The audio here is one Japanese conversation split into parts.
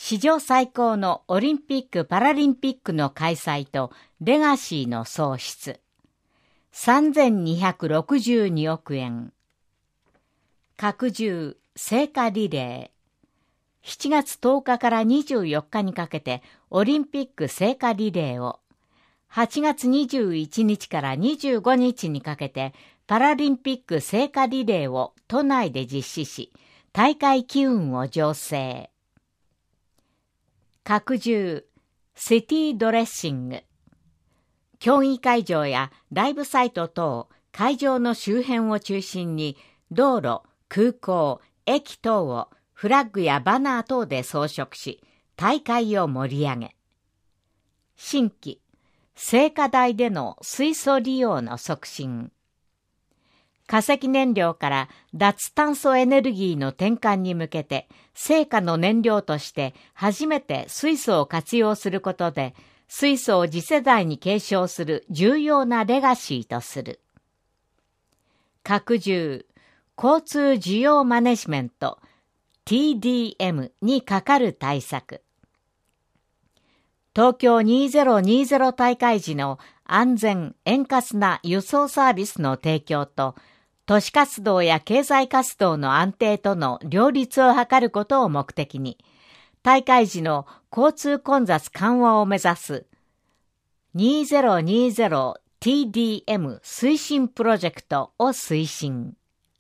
史上最高のオリンピック・パラリンピックの開催とレガシーの創出。3262億円。拡充、聖火リレー。7月10日から24日にかけてオリンピック聖火リレーを、8月21日から25日にかけてパラリンピック聖火リレーを都内で実施し、大会機運を醸成。拡充、シティドレッシング。競技会場やライブサイト等、会場の周辺を中心に、道路、空港、駅等をフラッグやバナー等で装飾し、大会を盛り上げ。新規、聖火台での水素利用の促進。化石燃料から脱炭素エネルギーの転換に向けて、聖火の燃料として初めて水素を活用することで、水素を次世代に継承する重要なレガシーとする。拡充、交通需要マネジメント TDM にかかる対策。東京2020大会時の安全円滑な輸送サービスの提供と、都市活動や経済活動の安定との両立を図ることを目的に、大会時の交通混雑緩和を目指す 2020TDM 推進プロジェクトを推進。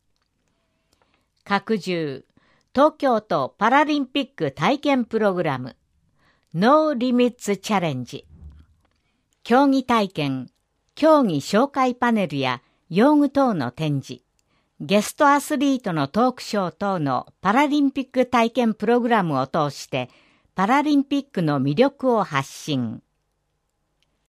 拡充、東京都パラリンピック体験プログラムノーリミッツチャレンジ。競技体験、競技紹介パネルや用具等の展示、ゲストアスリートのトークショー等のパラリンピック体験プログラムを通してパラリンピックの魅力を発信。